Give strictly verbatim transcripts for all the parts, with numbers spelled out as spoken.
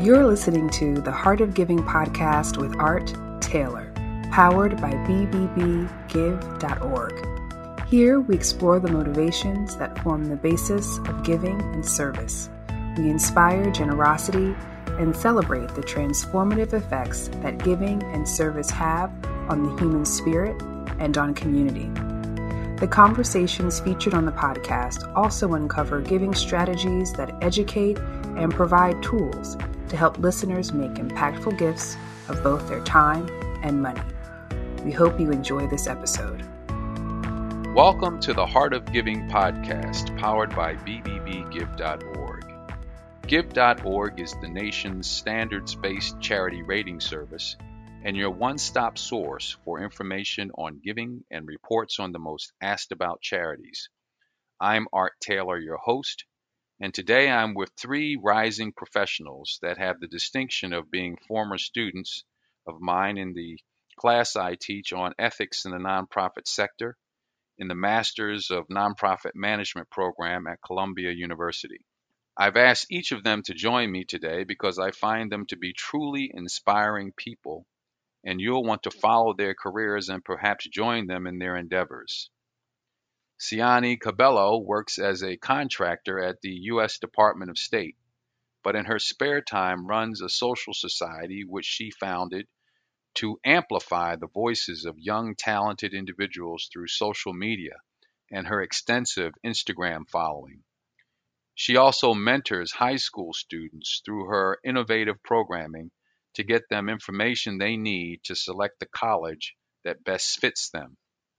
You're listening to the Heart of Giving podcast with Art Taylor, powered by b b b give dot org. Here we explore the motivations that form the basis of giving and service. We inspire generosity and celebrate the transformative effects that giving and service have on the human spirit and on community. The conversations featured on the podcast also uncover giving strategies that educate and provide tools to help listeners make impactful gifts of both their time and money. We hope you enjoy this episode. Welcome to the Heart of Giving podcast, powered by b b b give dot org. give dot org is the nation's standards-based charity rating service and your one-stop source for information on giving and reports on the most asked about charities. I'm Art Taylor, your host, and today I'm with three rising professionals that have the distinction of being former students of mine in the class I teach on ethics in the nonprofit sector in the Masters of Nonprofit Management program at Columbia University. I've asked each of them to join me today because I find them to be truly inspiring people, and you'll want to follow their careers and perhaps join them in their endeavors. Siani Cabello works as a contractor at the U S Department of State, but in her spare time runs a social society which she founded to amplify the voices of young, talented individuals through social media and her extensive Instagram following. She also mentors high school students through her innovative programming to get them information they need to select the college that best fits them.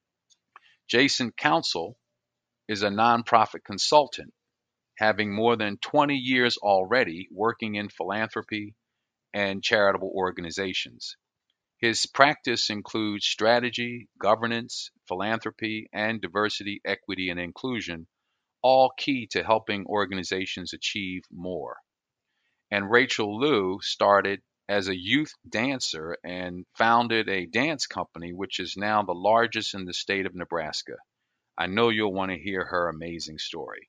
Jason Council is a nonprofit consultant, having more than twenty years already working in philanthropy and charitable organizations. His practice includes strategy, governance, philanthropy, and diversity, equity, and inclusion, all key to helping organizations achieve more. And Rachel Liu started as a youth dancer and founded a dance company, which is now the largest in the state of Nebraska. I know you'll want to hear her amazing story.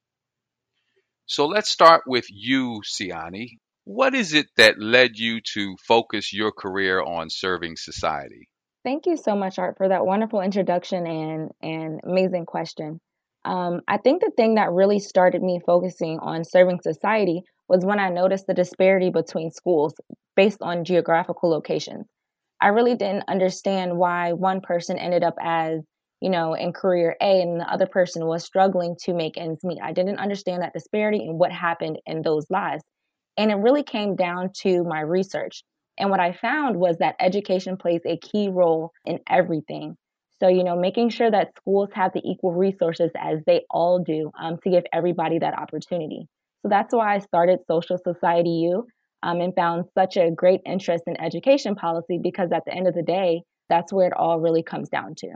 So let's start with you, Siani. What is it that led you to focus your career on serving society? Thank you so much, Art, for that wonderful introduction and and amazing question. Um, I think the thing that really started me focusing on serving society was when I noticed the disparity between schools based on geographical locations. I really didn't understand why one person ended up as, you know, in career A and the other person was struggling to make ends meet. I didn't understand that disparity and what happened in those lives. And it really came down to my research. And what I found was that education plays a key role in everything. So, you know, making sure that schools have the equal resources as they all do um, to give everybody that opportunity. So that's why I started Social Society U um, and found such a great interest in education policy, because at the end of the day, that's where it all really comes down to.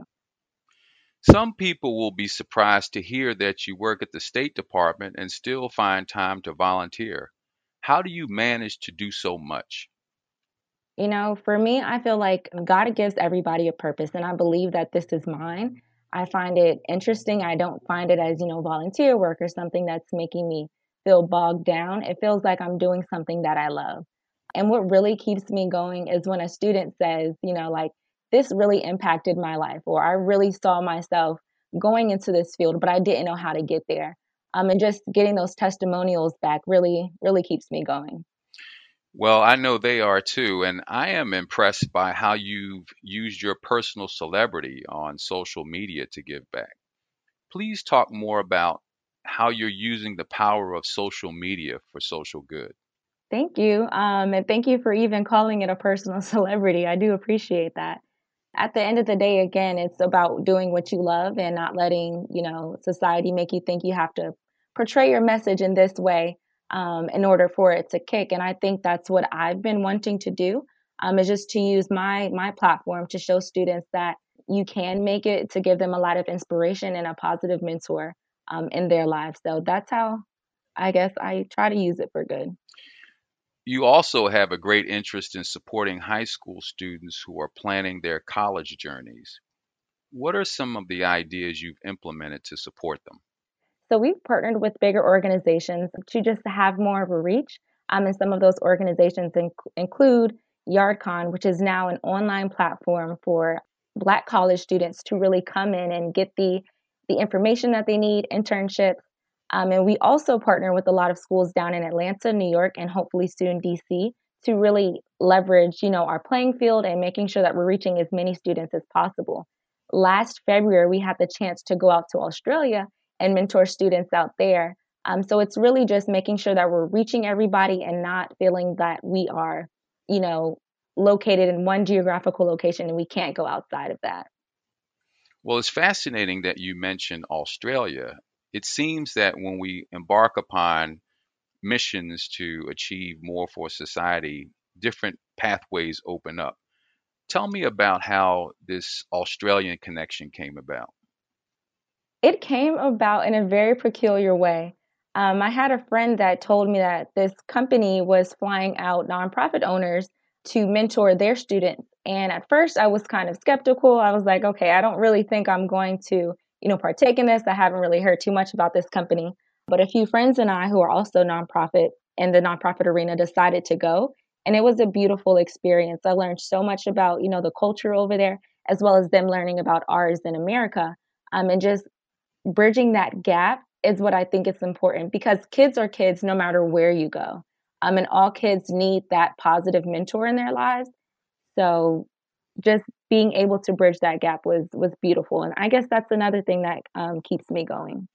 Some people will be surprised to hear that you work at the State Department and still find time to volunteer. How do you manage to do so much? You know, for me, I feel like God gives everybody a purpose, and I believe that this is mine. I find it interesting. I don't find it as, you know, volunteer work or something that's making me feel bogged down. It feels like I'm doing something that I love. And what really keeps me going is when a student says, you know, like, this really impacted my life, or I really saw myself going into this field, but I didn't know how to get there. Um, and just getting those testimonials back really, really keeps me going. Well, I know they are too, and I am impressed by how you've used your personal celebrity on social media to give back. Please talk more about how you're using the power of social media for social good. Thank you. Um, and thank you for even calling it a personal celebrity. I do appreciate that. At the end of the day, again, it's about doing what you love and not letting, you know, society make you think you have to portray your message in this way um, in order for it to kick. And I think that's what I've been wanting to do, um, is just to use my my platform to show students that you can make it, to give them a lot of inspiration and a positive mentor um, in their lives. So that's how I guess I try to use it for good. You also have a great interest in supporting high school students who are planning their college journeys. What are some of the ideas you've implemented to support them? So we've partnered with bigger organizations to just have more of a reach. Um, and some of those organizations inc- include YardCon, which is now an online platform for Black college students to really come in and get the the information that they need, internships. Um, and we also partner with a lot of schools down in Atlanta, New York, and hopefully soon D C to really leverage, you know, our playing field and making sure that we're reaching as many students as possible. Last February, we had the chance to go out to Australia and mentor students out there. Um, so it's really just making sure that we're reaching everybody and not feeling that we are, you know, located in one geographical location and we can't go outside of that. Well, it's fascinating that you mentioned Australia. It seems that when we embark upon missions to achieve more for society, different pathways open up. Tell me about how this Australian connection came about. It came about in a very peculiar way. Um, I had a friend that told me that this company was flying out nonprofit owners to mentor their students. And at first, I was kind of skeptical. I was like, okay, I don't really think I'm going to, you know, partake in this. I haven't really heard too much about this company. But a few friends and I, who are also nonprofit in the nonprofit arena, decided to go. And it was a beautiful experience. I learned so much about, you know, the culture over there, as well as them learning about ours in America. Um, and just bridging that gap is what I think is important because kids are kids no matter where you go. Um, and all kids need that positive mentor in their lives. So just being able to bridge that gap was was beautiful. And I guess that's another thing that um, keeps me going.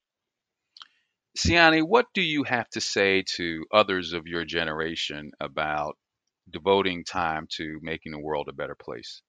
Siani, what do you have to say to others of your generation about devoting time to making the world a better place?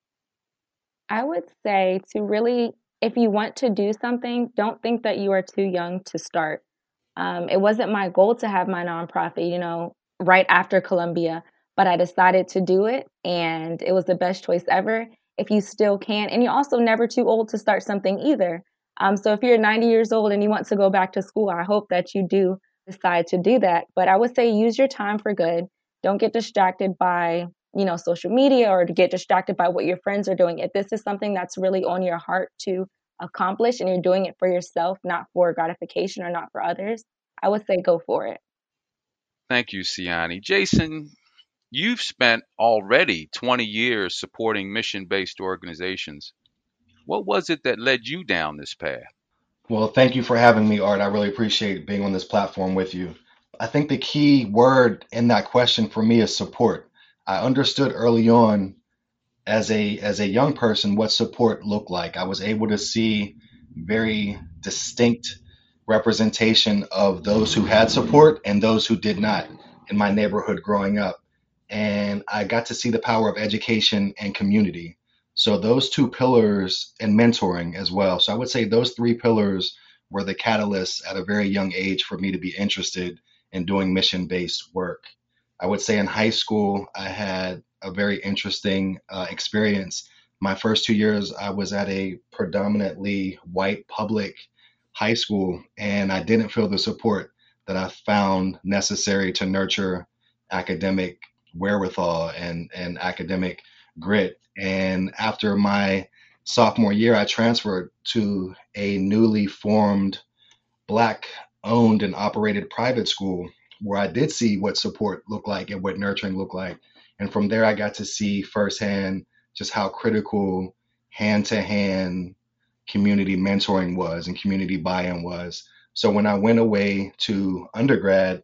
I would say to really, if you want to do something, don't think that you are too young to start. Um, it wasn't my goal to have my nonprofit, you know, right after Columbia, but I decided to do it and it was the best choice ever. If you still can, and you're also never too old to start something either. Um, so if you're ninety years old and you want to go back to school, I hope that you do decide to do that. But I would say use your time for good. Don't get distracted by, you know, social media or to get distracted by what your friends are doing. If this is something that's really on your heart to accomplish and you're doing it for yourself, not for gratification or not for others, I would say go for it. Thank you, Siani. Jason, you've spent already twenty years supporting mission based organizations. What was it that led you down this path? Well, thank you for having me, Art. I really appreciate being on this platform with you. I think the key word in that question for me is support. I understood early on as a as a young person what support looked like. I was able to see very distinct representation of those who had support and those who did not in my neighborhood growing up. And I got to see the power of education and community. So those two pillars and mentoring as well. So I would say those three pillars were the catalysts at a very young age for me to be interested in doing mission-based work. I would say in high school, I had a very interesting uh, experience. My first two years, I was at a predominantly white public high school, and I didn't feel the support that I found necessary to nurture academic wherewithal and, and academic grit. And after my sophomore year, I transferred to a newly formed Black owned and operated private school where I did see what support looked like and what nurturing looked like. And from there, I got to see firsthand just how critical hand to hand community mentoring was and community buy in was. So when I went away to undergrad,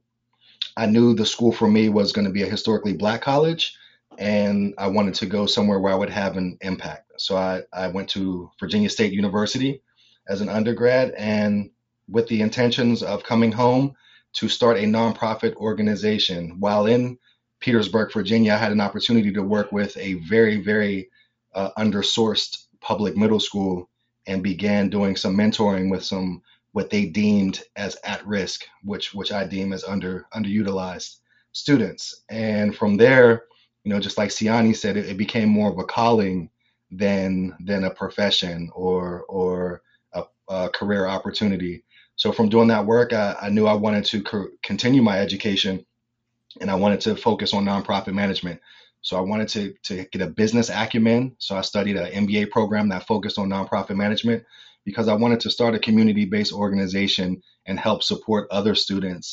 I knew the school for me was going to be a historically Black college, and I wanted to go somewhere where I would have an impact. So I, I went to Virginia State University as an undergrad, and with the intentions of coming home to start a nonprofit organization. While in Petersburg, Virginia, I had an opportunity to work with a very, very uh, undersourced public middle school and began doing some mentoring with some what they deemed as at risk, which which I deem as under underutilized students. And from there, you know, just like Siani said, it, it became more of a calling than than a profession or or a, a career opportunity. So from doing that work, I, I knew I wanted to co- continue my education, and I wanted to focus on nonprofit management. So I wanted to to get a business acumen. So I studied an M B A program that focused on nonprofit management because I wanted to start a community-based organization and help support other students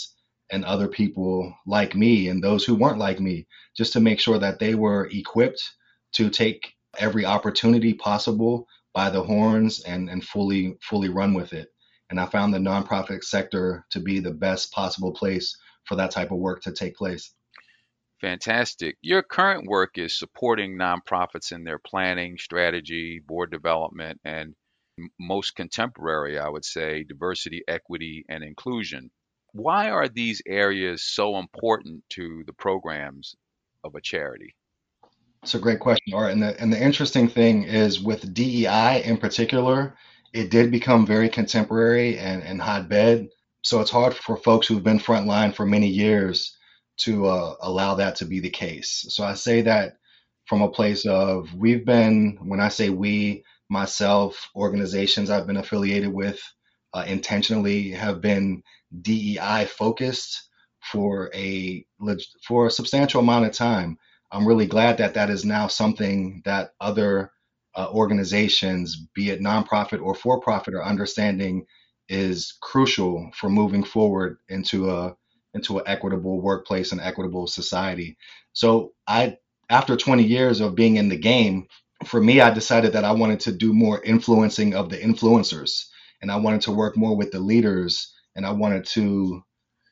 and other people like me and those who weren't like me, just to make sure that they were equipped to take every opportunity possible by the horns and, and fully fully run with it. And I found the nonprofit sector to be the best possible place for that type of work to take place. Fantastic. Your current work is supporting nonprofits in their planning, strategy, board development, and m- most contemporary, I would say, diversity, equity, and inclusion. Why are these areas so important to the programs of a charity? It's a great question, Art. And the and the interesting thing is with D E I in particular, it did become very contemporary and, and hotbed. So it's hard for folks who've been frontline for many years to uh, allow that to be the case. So I say that from a place of we've been, when I say we, myself, organizations I've been affiliated with, uh, intentionally have been D E I focused for a leg- for a substantial amount of time. I'm really glad that that is now something that other uh, organizations, be it nonprofit or for profit, are understanding is crucial for moving forward into a into an equitable workplace and equitable society. So I, after twenty years of being in the game, for me, I decided that I wanted to do more influencing of the influencers, and I wanted to work more with the leaders, and I wanted to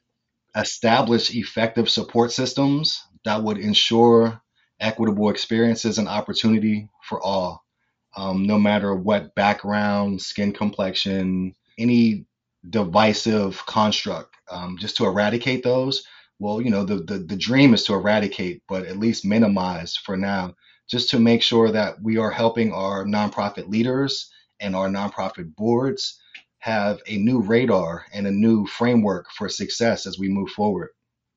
establish effective support systems that would ensure equitable experiences and opportunity for all, um, no matter what background, skin complexion, any divisive construct, um, just to eradicate those. Well, you know, the, the, the dream is to eradicate, but at least minimize for now, just to make sure that we are helping our nonprofit leaders and our nonprofit boards have a new radar and a new framework for success as we move forward.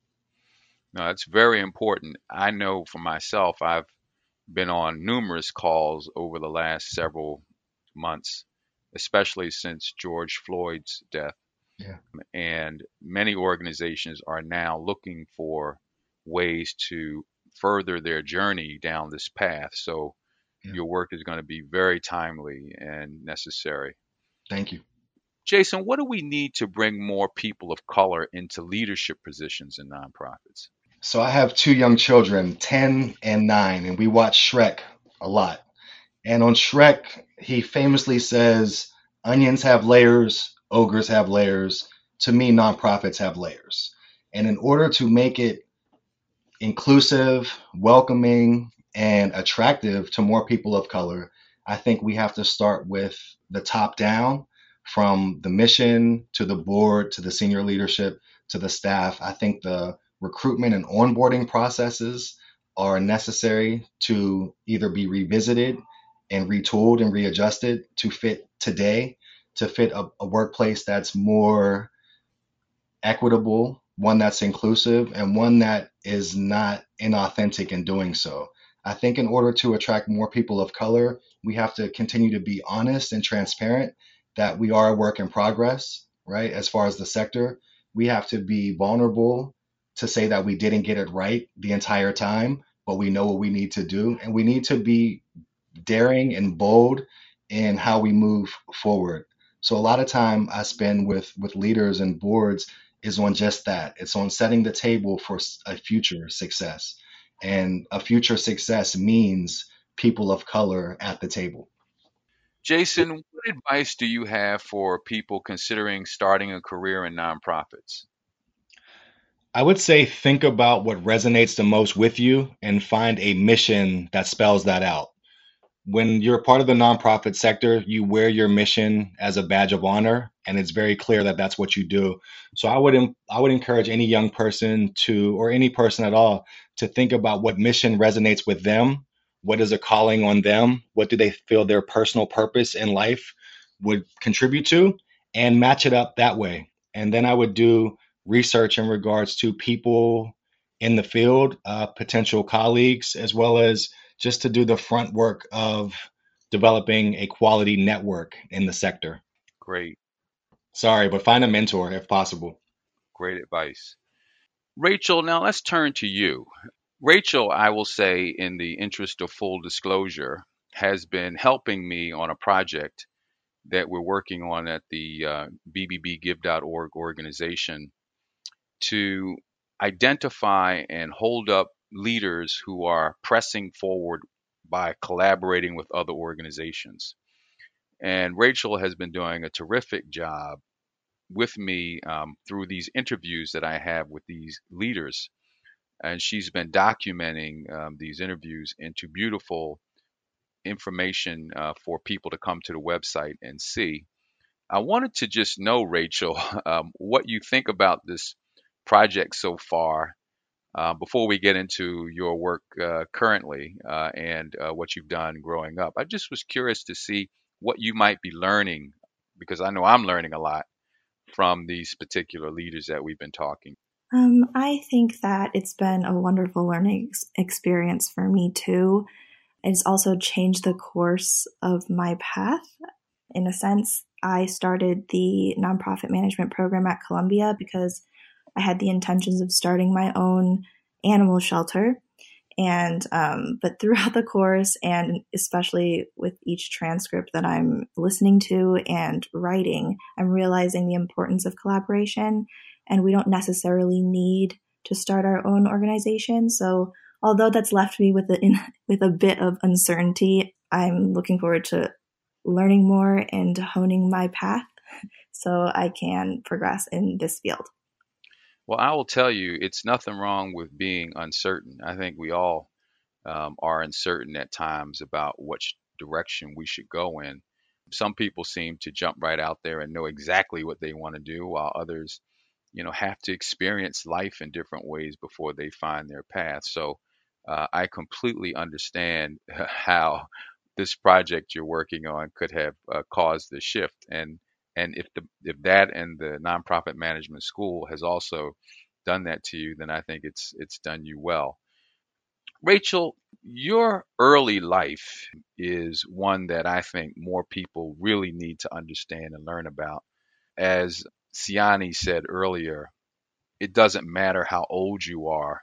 No, that's very important. I know for myself, I've been on numerous calls over the last several months, especially since George Floyd's death. Yeah. And many organizations are now looking for ways to further their journey down this path. So Yeah. your work is going to be very timely and necessary. Thank you. Jason, what do we need to bring more people of color into leadership positions in nonprofits? So I have two young children, ten and nine, and we watch Shrek a lot. And on Shrek, he famously says, onions have layers, ogres have layers. To me, nonprofits have layers. And in order to make it inclusive, welcoming, and attractive to more people of color, I think we have to start with the top down, from the mission to the board to the senior leadership to the staff. I think the recruitment and onboarding processes are necessary to either be revisited and retooled and readjusted to fit today, to fit a, a workplace that's more equitable, one that's inclusive, and one that is not inauthentic in doing so. I think in order to attract more people of color, we have to continue to be honest and transparent that we are a work in progress, right? As far as the sector, we have to be vulnerable to say that we didn't get it right the entire time, but we know what we need to do. And we need to be daring and bold in how we move forward. So a lot of time I spend with with leaders and boards is on just that. It's on setting the table for a future success. And a future success means people of color at the table. Jason, what advice do you have for people considering starting a career in nonprofits? I would say think about what resonates the most with you and find a mission that spells that out. When you're part of the nonprofit sector, you wear your mission as a badge of honor, and it's very clear that that's what you do. So I would I would encourage any young person to, or any person at all, to think about what mission resonates with them. What is a calling on them? What do they feel their personal purpose in life would contribute to, and match it up that way. And then I would do research in regards to people in the field, uh, potential colleagues, as well as just to do the front work of developing a quality network in the sector. Great, Sorry, but find a mentor if possible. great advice. Rachel, now let's turn to you. Rachel, I will say, in the interest of full disclosure, has been helping me on a project that we're working on at the uh, B B B give dot org organization. to identify and hold up leaders who are pressing forward by collaborating with other organizations. And Rachel has been doing a terrific job with me um, through these interviews that I have with these leaders. And she's been documenting um, these interviews into beautiful information uh, for people to come to the website and see. I wanted to just know, Rachel, um, what you think about this project so far uh, before we get into your work uh, currently uh, and uh, what you've done growing up. I just was curious to see what you might be learning, because I know I'm learning a lot from these particular leaders that we've been talking. Um, I think that it's been a wonderful learning ex- experience for me too. It's also changed the course of my path. In a sense, I started the nonprofit management program at Columbia because I had the intentions of starting my own animal shelter. And, um, but throughout the course, and especially with each transcript that I'm listening to and writing, I'm realizing the importance of collaboration. And we don't necessarily need to start our own organization. So although that's left me with a, in, with a bit of uncertainty, I'm looking forward to learning more and honing my path so I can progress in this field. Well, I will tell you, it's nothing wrong with being uncertain. I think we all um, are uncertain at times about which direction we should go in. Some people seem to jump right out there and know exactly what they want to do, while others, you know, have to experience life in different ways before they find their path. So uh, I completely understand how this project you're working on could have uh, caused the shift. And and if the if that and the nonprofit management school has also done that to you, then I think it's it's done you well. Rachel, your early life is one that I think more people really need to understand and learn about. As Siani said earlier, it doesn't matter how old you are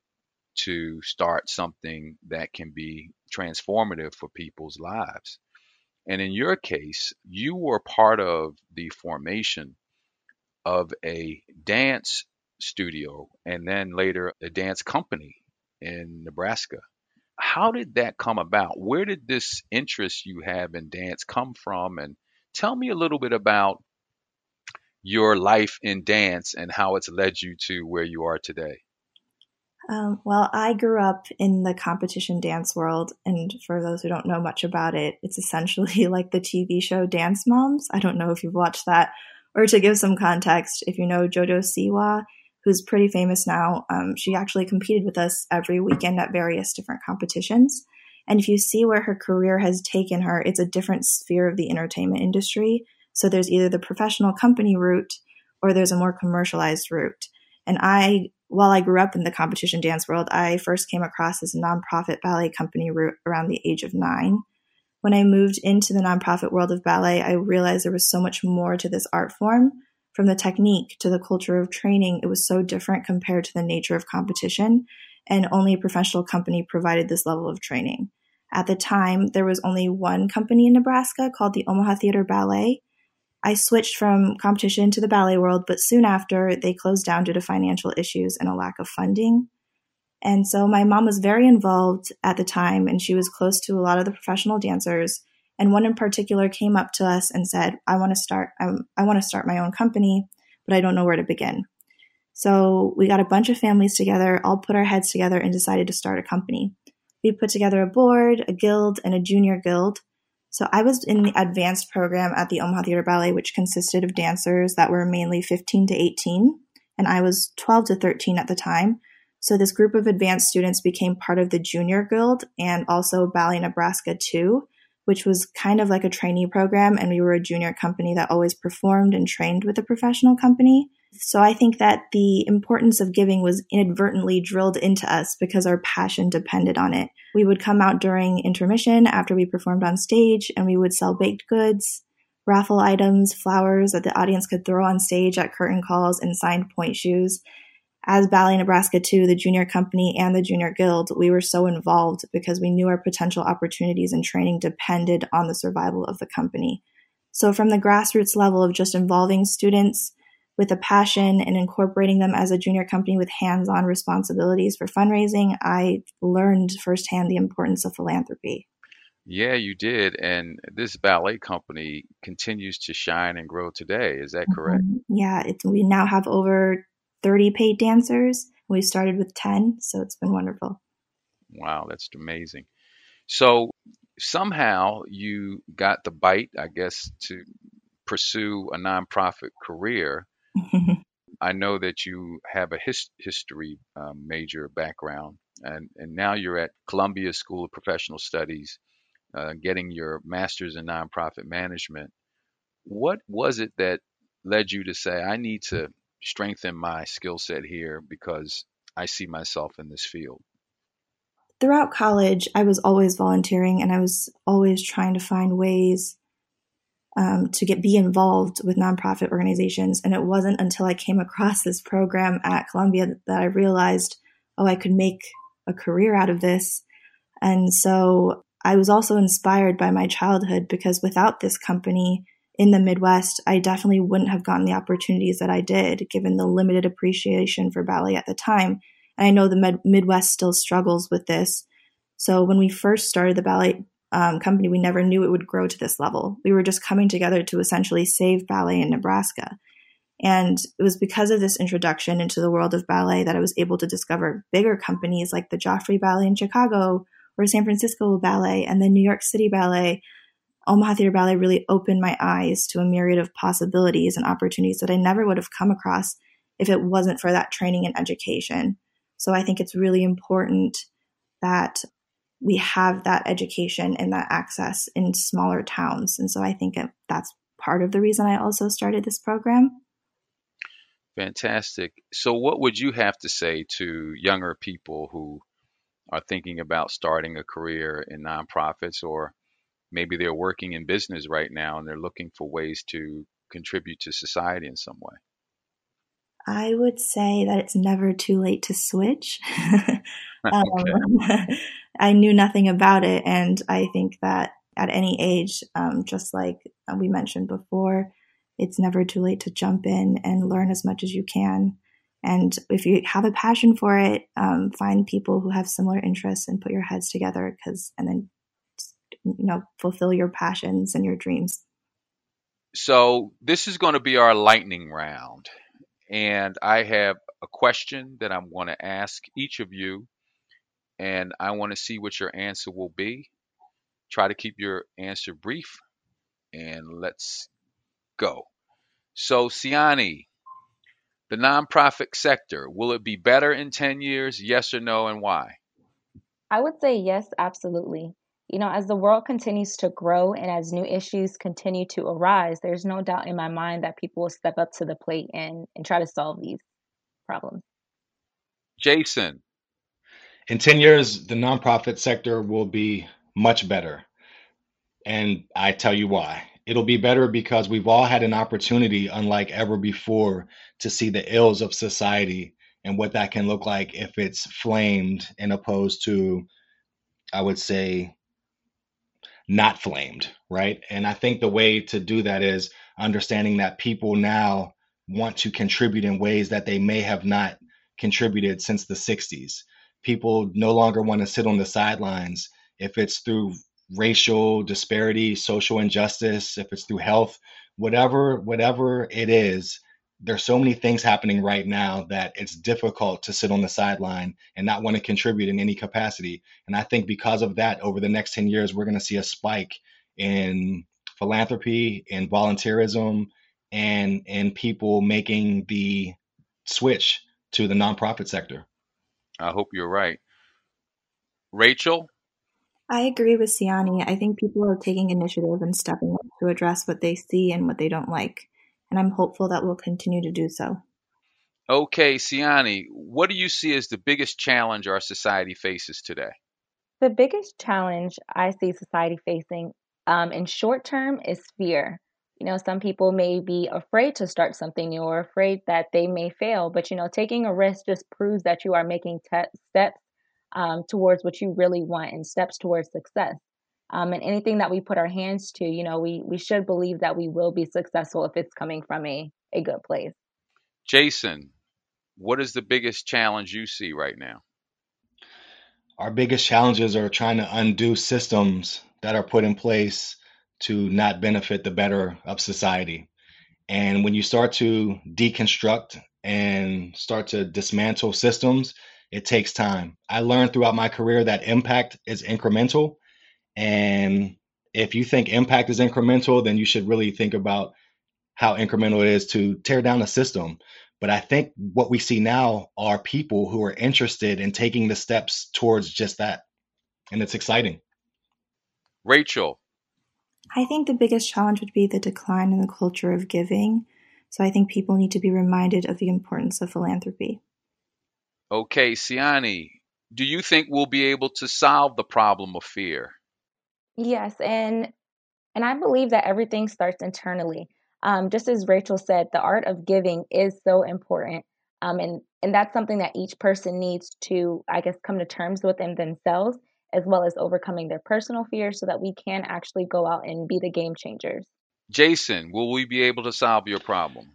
to start something that can be transformative for people's lives. And in your case, you were part of the formation of a dance studio and then later a dance company in Nebraska. How did that come about? Where did this interest you have in dance come from? And tell me a little bit about your life in dance and how it's led you to where you are today. Um, well, I grew up in the competition dance world, and for those who don't know much about it, it's essentially like the T V show Dance Moms. I don't know if you've watched that. Or to give some context, if you know JoJo Siwa, who's pretty famous now, um, she actually competed with us every weekend at various different competitions. And if you see where her career has taken her, it's a different sphere of the entertainment industry. So there's either the professional company route or there's a more commercialized route. And I, while I grew up in the competition dance world, I first came across this nonprofit ballet company route around the age of nine. When I moved into the nonprofit world of ballet, I realized there was so much more to this art form. From the technique to the culture of training, it was so different compared to the nature of competition, and only a professional company provided this level of training. At the time, there was only one company in Nebraska called the Omaha Theater Ballet. I switched from competition to the ballet world, but soon after, they closed down due to financial issues and a lack of funding. And so my mom was very involved at the time, and she was close to a lot of the professional dancers. And one in particular came up to us and said, I want to start, um, I want to start my own company, but I don't know where to begin. So we got a bunch of families together, all put our heads together and decided to start a company. We put together a board, a guild, and a junior guild. So I was in the advanced program at the Omaha Theater Ballet, which consisted of dancers that were mainly fifteen to eighteen, and I was twelve to thirteen at the time. So this group of advanced students became part of the junior guild and also Ballet Nebraska two, which was kind of like a trainee program, and we were a junior company that always performed and trained with a professional company. So I think that the importance of giving was inadvertently drilled into us because our passion depended on it. We would come out during intermission after we performed on stage, and we would sell baked goods, raffle items, flowers that the audience could throw on stage at curtain calls, and signed point shoes. As Ballet Nebraska two, the junior company and the junior guild, we were so involved because we knew our potential opportunities and training depended on the survival of the company. So from the grassroots level of just involving students, with a passion and incorporating them as a junior company with hands-on responsibilities for fundraising, I learned firsthand the importance of philanthropy. Yeah, you did. And this ballet company continues to shine and grow today. Is that correct? Mhm. Yeah, it's, we now have over thirty paid dancers. We started with ten, so it's been wonderful. Wow, that's amazing. So somehow you got the bite, I guess, to pursue a nonprofit career. I know that you have a his, history um, major background, and, and now you're at Columbia School of Professional Studies, uh, getting your master's in nonprofit management. What was it that led you to say, I need to strengthen my skill set here because I see myself in this field? Throughout college, I was always volunteering and I was always trying to find ways um, to get be involved with nonprofit organizations. And it wasn't until I came across this program at Columbia that I realized, oh, I could make a career out of this. And so I was also inspired by my childhood, because without this company in the Midwest, I definitely wouldn't have gotten the opportunities that I did, given the limited appreciation for ballet at the time. And I know the Med- Midwest still struggles with this. So when we first started the ballet um, company, we never knew it would grow to this level. We were just coming together to essentially save ballet in Nebraska. And it was because of this introduction into the world of ballet that I was able to discover bigger companies like the Joffrey Ballet in Chicago or San Francisco Ballet, and then New York City Ballet. Omaha Theater Ballet really opened my eyes to a myriad of possibilities and opportunities that I never would have come across if it wasn't for that training and education. So I think it's really important that we have that education and that access in smaller towns. And so I think it, that's part of the reason I also started this program. Fantastic. So what would you have to say to younger people who are thinking about starting a career in nonprofits, or maybe they're working in business right now and they're looking for ways to contribute to society in some way? I would say that it's never too late to switch. um, Okay. I knew nothing about it, and I think that at any age, um, just like we mentioned before, it's never too late to jump in and learn as much as you can. And if you have a passion for it, um, find people who have similar interests and put your heads together, because and then you know fulfill your passions and your dreams. So this is going to be our lightning round. And I have a question that I'm going to ask each of you, and I want to see what your answer will be. Try to keep your answer brief, and let's go. So, Siani, the nonprofit sector, will it be better in ten years? Yes or no, and why? I would say yes, absolutely. You know, as the world continues to grow and as new issues continue to arise, there's no doubt in my mind that people will step up to the plate and, and try to solve these problems. Jason. In ten years, the nonprofit sector will be much better. And I tell you why. It'll be better because we've all had an opportunity, unlike ever before, to see the ills of society and what that can look like if it's flamed, and opposed to, I would say, not flamed, right? And I think the way to do that is understanding that people now want to contribute in ways that they may have not contributed since the sixties. People no longer want to sit on the sidelines. If it's through racial disparity, social injustice, if it's through health, whatever, whatever it is, there's so many things happening right now that it's difficult to sit on the sideline and not want to contribute in any capacity. And I think because of that, over the next ten years, we're going to see a spike in philanthropy and volunteerism, and and people making the switch to the nonprofit sector. I hope you're right. Rachel? I agree with Siani. I think people are taking initiative and stepping up to address what they see and what they don't like. And I'm hopeful that we'll continue to do so. Okay, Siani, what do you see as the biggest challenge our society faces today? The biggest challenge I see society facing um, in short term is fear. You know, some people may be afraid to start something new or afraid that they may fail, but, you know, taking a risk just proves that you are making te- steps um, towards what you really want and steps towards success. Um, and anything that we put our hands to, you know, we, we should believe that we will be successful if it's coming from a, a good place. Jason, what is the biggest challenge you see right now? Our biggest challenges are trying to undo systems that are put in place to not benefit the better of society. And when you start to deconstruct and start to dismantle systems, it takes time. I learned throughout my career that impact is incremental. And if you think impact is incremental, then you should really think about how incremental it is to tear down a system. But I think what we see now are people who are interested in taking the steps towards just that. And it's exciting. Rachel. I think the biggest challenge would be the decline in the culture of giving. So I think people need to be reminded of the importance of philanthropy. Okay, Siani, do you think we'll be able to solve the problem of fear? Yes, and and I believe that everything starts internally. Um, just as Rachel said, the art of giving is so important. Um, and, and that's something that each person needs to, I guess, come to terms with in themselves, as well as overcoming their personal fears so that we can actually go out and be the game changers. Jason, will we be able to solve your problem?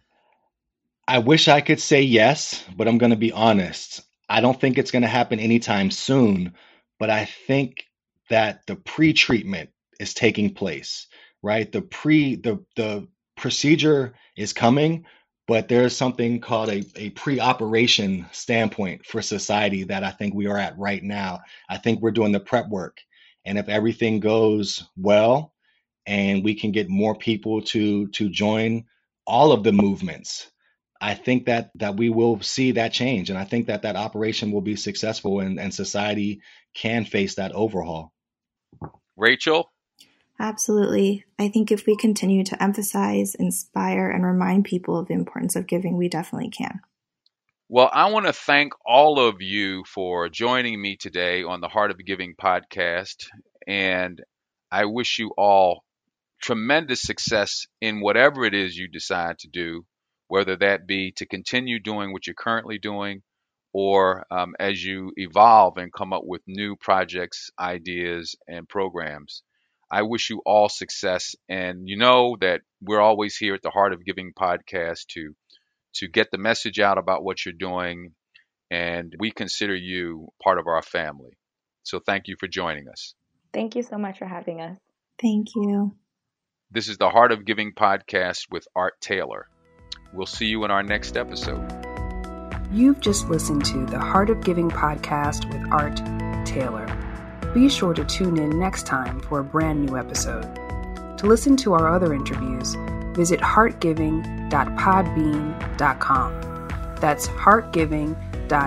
I wish I could say yes, but I'm going to be honest. I don't think it's going to happen anytime soon, but I think that the pre-treatment is taking place, right? The pre the the procedure is coming, but there's something called a, a pre-operation standpoint for society that I think we are at right now. I think we're doing the prep work. And if everything goes well and we can get more people to to join all of the movements, I think that that we will see that change. And I think that that operation will be successful and, and society can face that overhaul. Rachel? Absolutely. I think if we continue to emphasize, inspire, and remind people of the importance of giving, we definitely can. Well, I want to thank all of you for joining me today on the Heart of Giving podcast. And I wish you all tremendous success in whatever it is you decide to do, whether that be to continue doing what you're currently doing or um, as you evolve and come up with new projects, ideas, and programs. I wish you all success, and you know that we're always here at the Heart of Giving podcast to to get the message out about what you're doing, and we consider you part of our family. So thank you for joining us. Thank you so much for having us. Thank you. This is the Heart of Giving podcast with Art Taylor. We'll see you in our next episode. You've just listened to the Heart of Giving podcast with Art Taylor. Be sure to tune in next time for a brand new episode. To listen to our other interviews, visit heart giving dot podbean dot com. That's heartgiving dot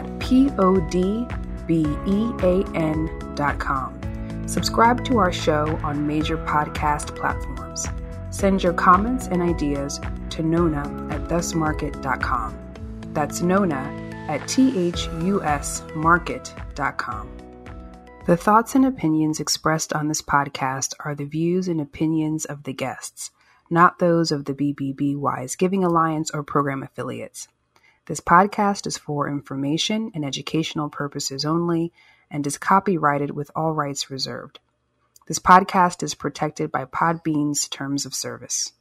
podbean dot com. Subscribe to our show on major podcast platforms. Send your comments and ideas to Nona at thusmarket dot com. That's Nona at T H U S market dot com. The thoughts and opinions expressed on this podcast are the views and opinions of the guests, not those of the B B B Wise Giving Alliance or program affiliates. This podcast is for information and educational purposes only and is copyrighted with all rights reserved. This podcast is protected by Podbean's terms of service.